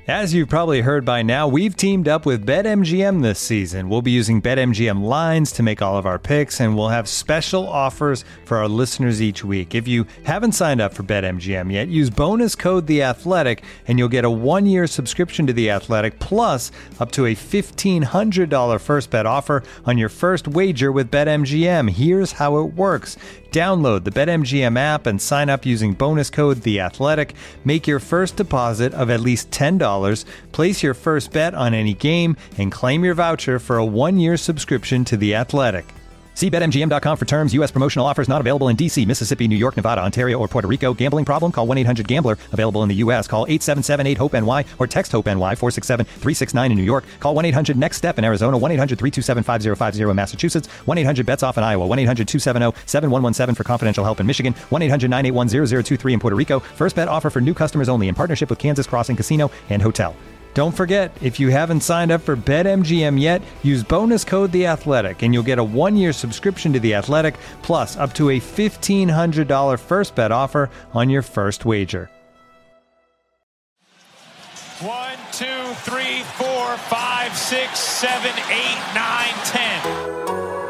As you've probably heard by now, we've teamed up with BetMGM this season. We'll be using BetMGM lines to make all of our picks, and we'll have special offers for our listeners each week. If you haven't signed up for BetMGM yet, use bonus code The Athletic, and you'll get a 1-year subscription to The Athletic, plus up to a $1,500 first bet offer on your first wager with BetMGM. Here's how it works. Download the BetMGM app and sign up using bonus code The Athletic. Make your first deposit of at least $10. Place your first bet on any game and claim your voucher for a 1-year subscription to The Athletic. See BetMGM.com for terms. U.S. promotional offers not available in D.C., Mississippi, New York, Nevada, Ontario, or Puerto Rico. Gambling problem? Call 1-800-GAMBLER. Available in the U.S. Call 877-8-HOPE-NY or text HOPE-NY 467-369 in New York. Call 1-800-NEXT-STEP in Arizona. 1-800-327-5050 in Massachusetts. 1-800-BETS-OFF in Iowa. 1-800-270-7117 for confidential help in Michigan. 1-800-981-0023 in Puerto Rico. First bet offer for new customers only in partnership with Kansas Crossing Casino and Hotel. Don't forget, if you haven't signed up for BetMGM yet, use bonus code The Athletic, and you'll get a 1-year subscription to The Athletic, plus up to a $1,500 first bet offer on your first wager. 1, 2, 3, 4, 5, 6, 7, 8, 9, 10.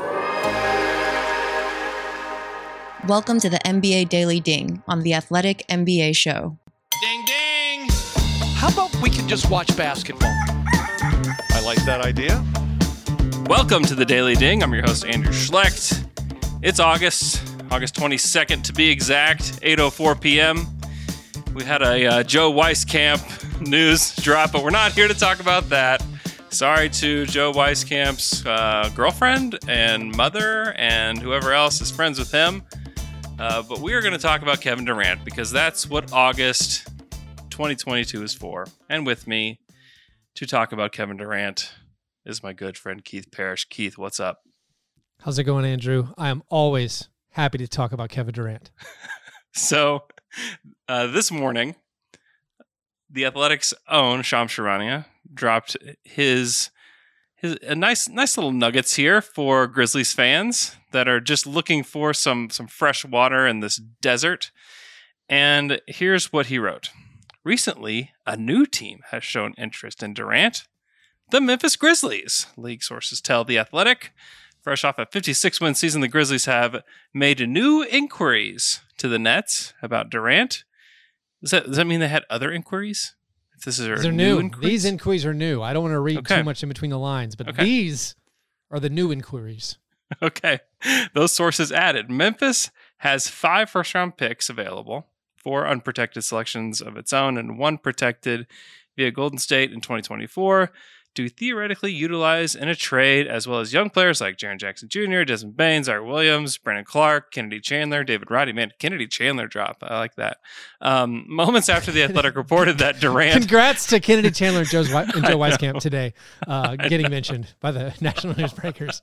Welcome to the NBA Daily Ding on the Athletic NBA Show. Ding, ding. How about we can just watch basketball? I like that idea. Welcome to the Daily Ding. I'm your host, Andrew Schlecht. It's August 22nd to be exact, 8:04 p.m. We had a Joe Wieskamp news drop, but we're not here to talk about that. Sorry to Joe Wieskamp's girlfriend and mother and whoever else is friends with him. But we are going to talk about Kevin Durant because that's what August 2022 is for. And with me to talk about Kevin Durant is my good friend Keith Parrish. Keith, what's up? How's it going, Andrew? I am always happy to talk about Kevin Durant. So this morning, the Athletics' own Shams Charania dropped his nice little nuggets here for Grizzlies fans that are just looking for some fresh water in this desert. And here's what he wrote. Recently, a new team has shown interest in Durant, the Memphis Grizzlies. League sources tell The Athletic. Fresh off a 56-win season, the Grizzlies have made new inquiries to the Nets about Durant. Does that mean they had other inquiries? If this is They're new. These inquiries are new. I don't want to read too much in between the lines, but these are the new inquiries. Okay. Those sources added, Memphis has 5 first-round picks available, 4 unprotected selections of its own, and 1 protected via Golden State in 2024 to theoretically utilize in a trade, as well as young players like Jaren Jackson Jr., Desmond Bane, Zaire Williams, Brandon Clark, Kennedy Chandler, David Roddy. Man, Kennedy Chandler drop. I like that. Moments after The Athletic reported that Durant... Congrats to Kennedy Chandler and Joe Wieskamp today, getting mentioned by the national newsbreakers.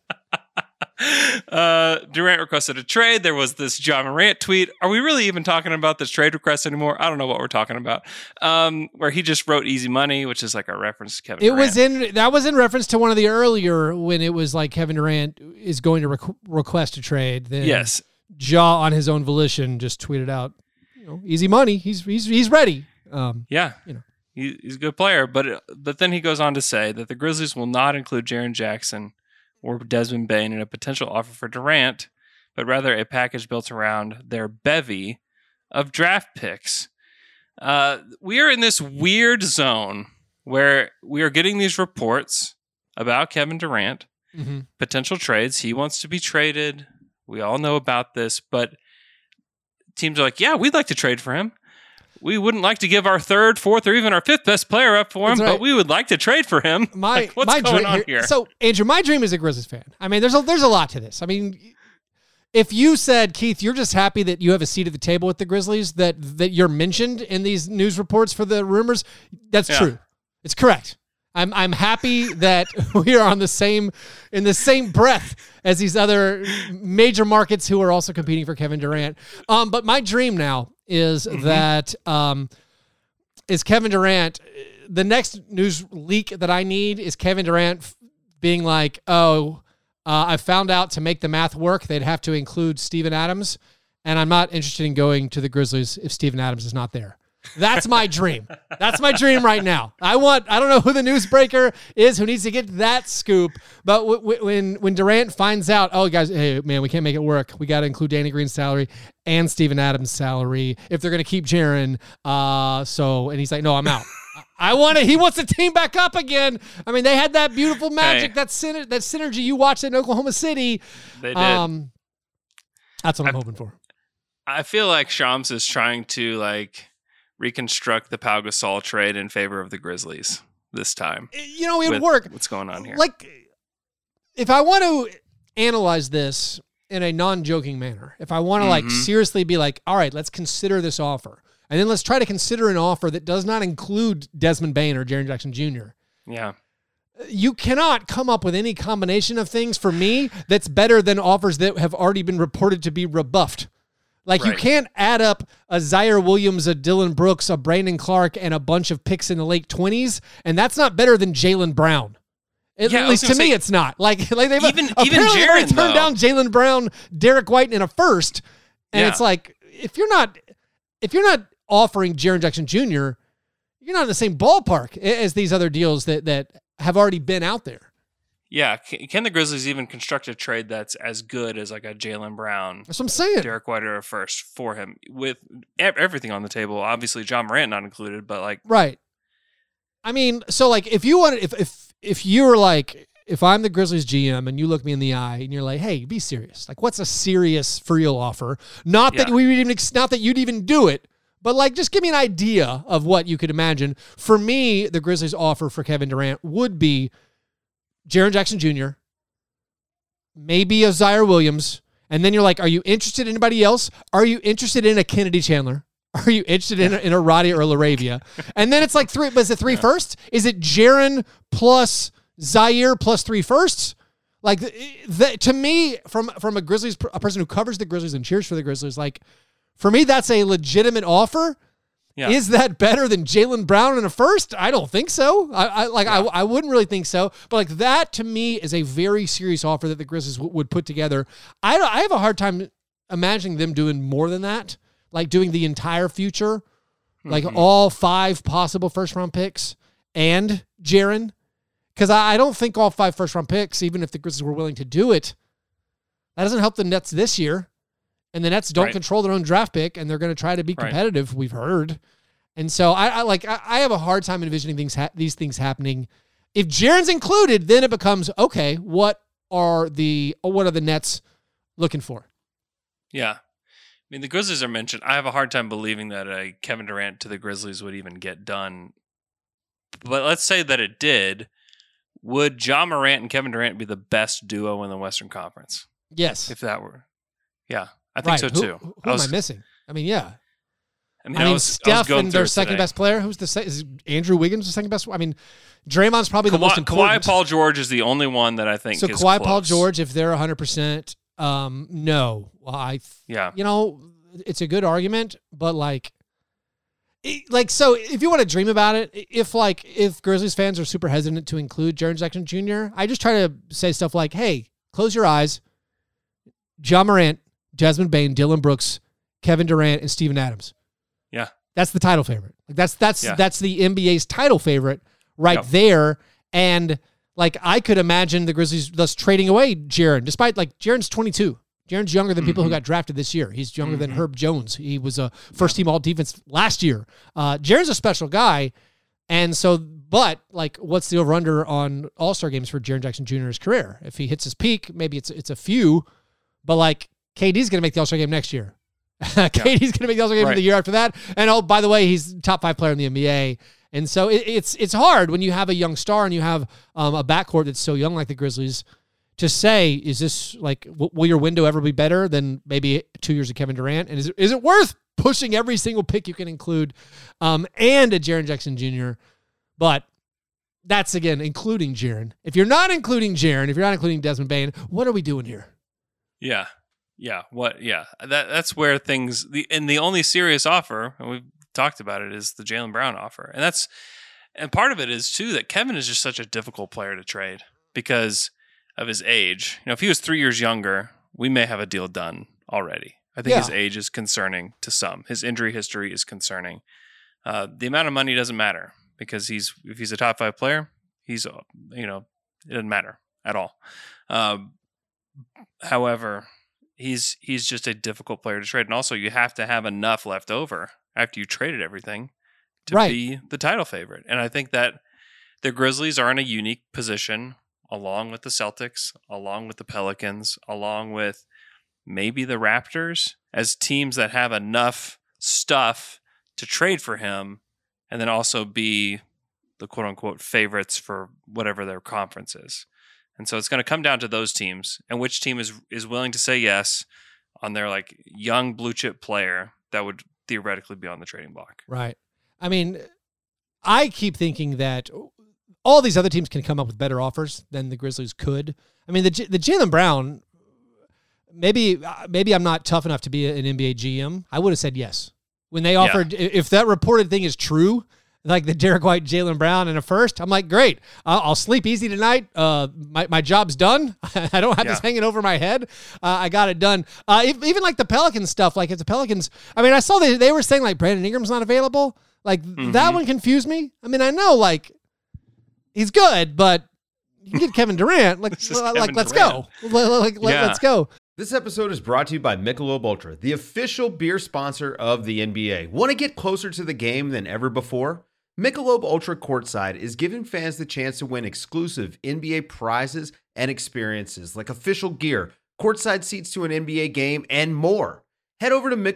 Durant requested a trade. There was this John Morant tweet. Are we really even talking about this trade request anymore? I don't know what we're talking about. Where he just wrote easy money, which is like a reference to Kevin Durant. That was in reference to one of the earlier when it was like Kevin Durant is going to request a trade. Then yes. Ja on his own volition just tweeted out, easy money. He's ready. Yeah. He's a good player, but then he goes on to say that the Grizzlies will not include Jaren Jackson or Desmond Bane in a potential offer for Durant, but rather a package built around their bevy of draft picks. We are in this weird zone where we are getting these reports about Kevin Durant, potential trades. He wants to be traded. We all know about this, but teams are like, yeah, we'd like to trade for him. We wouldn't like to give our 3rd, 4th, or even our 5th best player up for him, but we would like to trade for him. What's going on here? So, Andrew, my dream is a Grizzlies fan. I mean, there's a lot to this. I mean, if you said, Keith, you're just happy that you have a seat at the table with the Grizzlies, that you're mentioned in these news reports for the rumors, that's true. It's correct. I'm happy that we are in the same breath as these other major markets who are also competing for Kevin Durant. But my dream now is that is Kevin Durant. The next news leak that I need is Kevin Durant being like, I found out to make the math work, they'd have to include Steven Adams, and I'm not interested in going to the Grizzlies if Steven Adams is not there. That's my dream. That's my dream right now. I don't know who the newsbreaker is who needs to get that scoop, but when Durant finds out, oh, guys, hey, man, we can't make it work. We got to include Danny Green's salary and Steven Adams' salary if they're going to keep Jaren. And he's like, no, I'm out. He wants the team back up again. I mean, they had that beautiful magic, that synergy you watched in Oklahoma City. They did. That's what I'm hoping for. I feel like Shams is trying to reconstruct the Pau Gasol trade in favor of the Grizzlies this time. It would work. What's going on here? If I want to analyze this in a non-joking manner, if I want to seriously be all right, let's consider this offer. And then let's try to consider an offer that does not include Desmond Bane or Jaren Jackson Jr. Yeah. You cannot come up with any combination of things for me that's better than offers that have already been reported to be rebuffed. You can't add up a Zaire Williams, a Dylan Brooks, a Brandon Clark, and a bunch of picks in the late 20s, and that's not better than Jaylen Brown. At least to me, it's not. They've even Jaren turned down Jaylen Brown, Derek White in a first, and it's if you're not offering Jaren Jackson Jr., you're not in the same ballpark as these other deals that have already been out there. Yeah, can the Grizzlies even construct a trade that's as good as a Jaylen Brown? That's what I'm saying. Derek White or a first for him with everything on the table. Obviously, John Morant not included, but right. I mean, so if you wanted, if you were if I'm the Grizzlies GM and you look me in the eye and you're like, hey, be serious. What's a serious for real offer? Not that you'd even do it, but just give me an idea of what you could imagine. For me, the Grizzlies offer for Kevin Durant would be Jaren Jackson Jr., maybe a Zaire Williams, and then you're are you interested in anybody else? Are you interested in a Kennedy Chandler? Are you interested in a Roddy or LaRavia? And then it's three, but is it 3 firsts? Is it Jaren plus Zaire plus 3 firsts? To me, from a Grizzlies, a person who covers the Grizzlies and cheers for the Grizzlies, for me, that's a legitimate offer. Yeah. Is that better than Jaylen Brown in a first? I don't think so. I wouldn't really think so. But that to me is a very serious offer that the Grizzlies would put together. I have a hard time imagining them doing more than that, doing the entire future, all 5 possible first-round picks and Jaren. Because I don't think all 5 first-round picks, even if the Grizzlies were willing to do it, that doesn't help the Nets this year. And the Nets don't control their own draft pick, and they're going to try to be competitive, we've heard. And so I have a hard time envisioning these things happening. If Jaren's included, then it becomes, okay, what are the Nets looking for? Yeah. I mean, the Grizzlies are mentioned. I have a hard time believing that a Kevin Durant to the Grizzlies would even get done. But let's say that it did. Would John Morant and Kevin Durant be the best duo in the Western Conference? Yes. If that were. Yeah. I think so too. Who am I missing? I mean, yeah. Steph and their second best player. Who's is Andrew Wiggins the second best? I mean, Draymond's probably the most important. Kawhi Paul George is the only one that I think. So is Kawhi close. Paul George, if they're 100%, no. Well, it's a good argument, but so if you want to dream about it, if Grizzlies fans are super hesitant to include Jaren Jackson Jr., I just try to say stuff like, hey, close your eyes. John Morant, Desmond Bane, Dylan Brooks, Kevin Durant, and Steven Adams. Yeah. That's the title favorite. That's the NBA's title favorite there. And I could imagine the Grizzlies thus trading away Jaren, despite Jaren's 22. Jaren's younger than people who got drafted this year. He's younger than Herb Jones. He was a first-team all-defense last year. Jaren's a special guy. And so, what's the over-under on All-Star games for Jaren Jackson Jr.'s career? If he hits his peak, maybe it's a few, but KD's going to make the All-Star game next year. KD's going to make the All-Star game the year after that. And by the way, he's top 5 player in the NBA. And so it's hard when you have a young star and you have a backcourt that's so young like the Grizzlies to say, is this will your window ever be better than maybe 2 years of Kevin Durant? And is it worth pushing every single pick you can include and a Jaren Jackson Jr.? But that's, again, including Jaren. If you're not including Jaren, if you're not including Desmond Bane, what are we doing here? Yeah. Yeah. What? Yeah. That's where things, the only serious offer, and we've talked about it, is the Jaylen Brown offer. And part of it is too that Kevin is just such a difficult player to trade because of his age. If he was 3 years younger, we may have a deal done already. I think his age is concerning to some. His injury history is concerning. The amount of money doesn't matter because if he's a top 5 player, it doesn't matter at all. However, he's just a difficult player to trade. And also you have to have enough left over after you traded everything to be the title favorite. And I think that the Grizzlies are in a unique position along with the Celtics, along with the Pelicans, along with maybe the Raptors as teams that have enough stuff to trade for him and then also be the quote unquote favorites for whatever their conference is. And so it's going to come down to those teams and which team is willing to say yes on their like young blue chip player that would theoretically be on the trading block. Right. I mean, I keep thinking that all these other teams can come up with better offers than the Grizzlies could. I mean, the Jaylen Brown, maybe I'm not tough enough to be an NBA GM. I would have said yes. When they offered, if that reported thing is true, like the Derek White, Jaylen Brown in a first, I'm like, great. I'll sleep easy tonight. My job's done. I don't have this hanging over my head. I got it done. Even like the Pelicans stuff, like if the Pelicans, I mean, I saw they were saying like Brandon Ingram's not available. Like that one confused me. I mean, I know like he's good, but you can get Kevin Durant. Let's go. Let's go. This episode is brought to you by Michelob Ultra, the official beer sponsor of the NBA. Want to get closer to the game than ever before? Michelob Ultra Courtside is giving fans the chance to win exclusive NBA prizes and experiences like official gear, courtside seats to an NBA game, and more. Head over to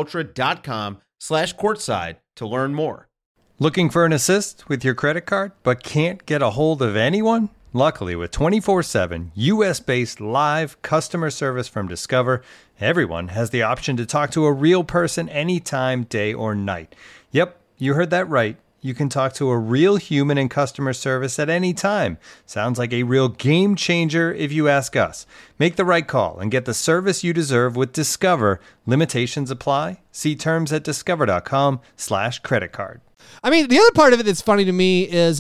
MichelobUltra.com/courtside to learn more. Looking for an assist with your credit card but can't get a hold of anyone? Luckily, with 24/7 U.S.-based live customer service from Discover, everyone has the option to talk to a real person anytime, day or night. Yep, you heard that right. You can talk to a real human in customer service at any time. Sounds like a real game changer if you ask us. Make the right call and get the service you deserve with Discover. Limitations apply. See terms at discover.com/creditcard. I mean, the other part of it that's funny to me is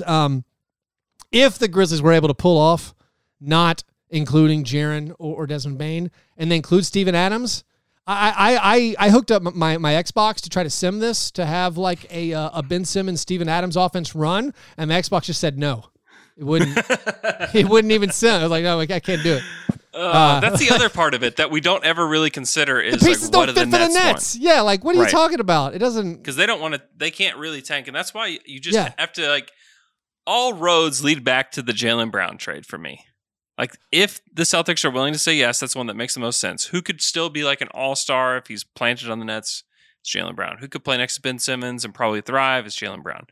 if the Grizzlies were able to pull off not including Jaren or Desmond Bane and then include Steven Adams, I hooked up my Xbox to try to sim this to have like a Ben Simmons, Steven Adams offense run, and the Xbox just said no. It wouldn't. It wouldn't even sim. I was like, no, I can't do it. That's the other part of it that we don't ever really consider is the pieces like, what don't do fit the for the Nets Nets. Yeah, like what are you talking about? It doesn't because they don't want to. They can't really tank, and that's why you just have to like. All roads lead back to the Jaylen Brown trade for me. Like, if the Celtics are willing to say yes, that's the one that makes the most sense. Who could still be like an all-star if he's planted on the Nets? It's Jaylen Brown. Who could play next to Ben Simmons and probably thrive? It's Jaylen Brown.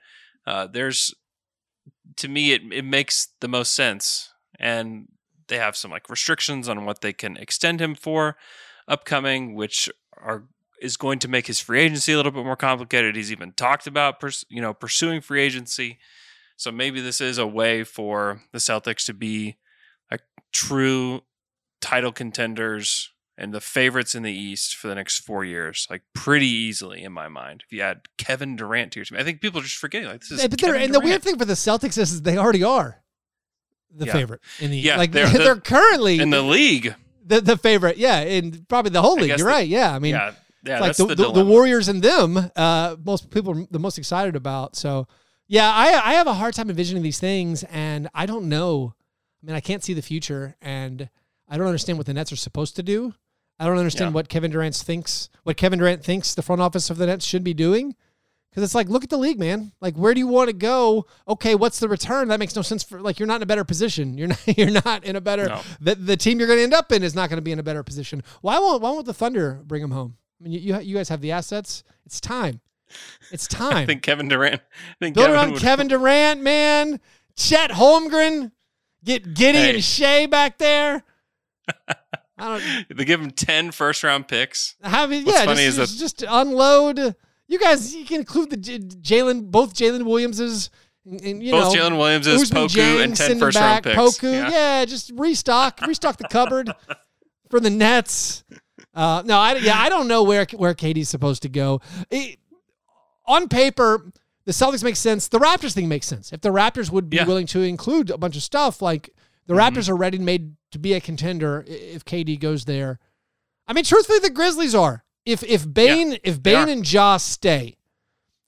To me, it makes the most sense. And they have some like restrictions on what they can extend him for upcoming, which is going to make his free agency a little bit more complicated. He's even talked about pursuing free agency. So maybe this is a way for the Celtics to be a true title contenders and the favorites in the East for the next 4 years, like pretty easily in my mind. If you add Kevin Durant to your team, I think people are just forgetting like this is. Kevin Durant. The weird thing for the Celtics is they already are the favorite in the East. Yeah, like they're currently in the league, the favorite. Yeah, in probably the whole league. You're right. Yeah, I mean, yeah, like that's the Warriors and them. Most people are the most excited about. So. Yeah, I have a hard time envisioning these things, and I don't know. I mean, I can't see the future, and I don't understand what the Nets are supposed to do. I don't understand what Kevin Durant thinks the front office of the Nets should be doing. Because it's like, look at the league, man. Like, where do you want to go? Okay, what's the return? That makes no sense. You're not in a better position. You're not in a better. No. The team you're going to end up in is not going to be in a better position. Why won't the Thunder bring him home? I mean, you guys have the assets. It's time. It's time. I think Kevin Durant. Build around Kevin Durant, man. Chet Holmgren. Get Giddey and Shea back there. They give him 10 first-round picks. Just unload. You guys, you can include both Jalen Williamses. And, both Jalen Williamses, Poku, James, and 10 first-round picks. Poku, just restock the cupboard for the Nets. I don't know where KD's supposed to go. On paper, the Celtics make sense. The Raptors thing makes sense. If the Raptors would be willing to include a bunch of stuff, like the Raptors are ready made to be a contender if KD goes there. I mean, truthfully, the Grizzlies are. If Bane and Ja stay,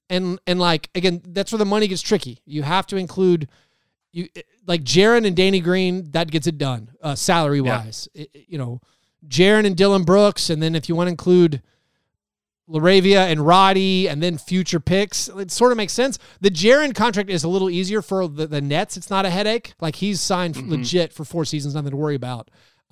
And like, again, that's where the money gets tricky. You have to include like Jaren and Danny Green, that gets it done salary wise. Jaren and Dylan Brooks, and then if you want to include LaRavia and Roddy, and then future picks, it sort of makes sense. The Jaren contract is a little easier for the Nets. It's not a headache. Like, he's signed legit for 4 seasons, nothing to worry about.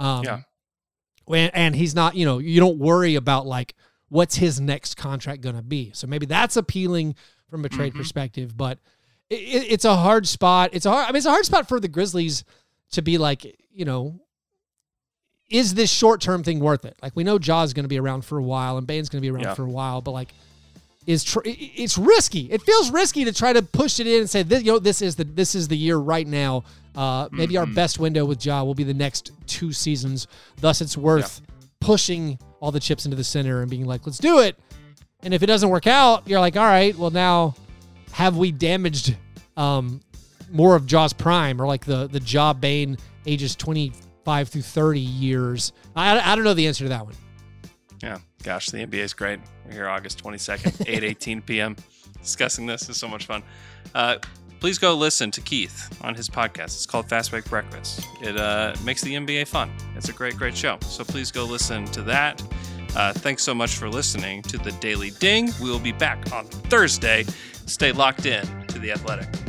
And he's not, you don't worry about like, what's his next contract going to be? So maybe that's appealing from a trade perspective, but it's a hard spot. It's a hard spot for the Grizzlies to be like, is this short-term thing worth it? Like, we know Ja's going to be around for a while and Bane's going to be around for a while, but like, it's risky. It feels risky to try to push it in and say, this is the year right now. Maybe our best window with Ja will be the next 2 seasons. Thus, it's worth pushing all the chips into the center and being like, let's do it. And if it doesn't work out, you're like, all right, well, now have we damaged more of Ja's prime, or like the Ja Bane ages 25 through 30 years? I don't know the answer to that one. Yeah, gosh, the NBA is great. We're here August 22nd, 8:18 p.m. discussing this. It's so much fun. Please go listen to Keith on his podcast. It's called Fast Break Breakfast. It makes the NBA fun. It's a great, great show. So please go listen to that. Thanks so much for listening to the Daily Ding. We will be back on Thursday. Stay locked in to The Athletic.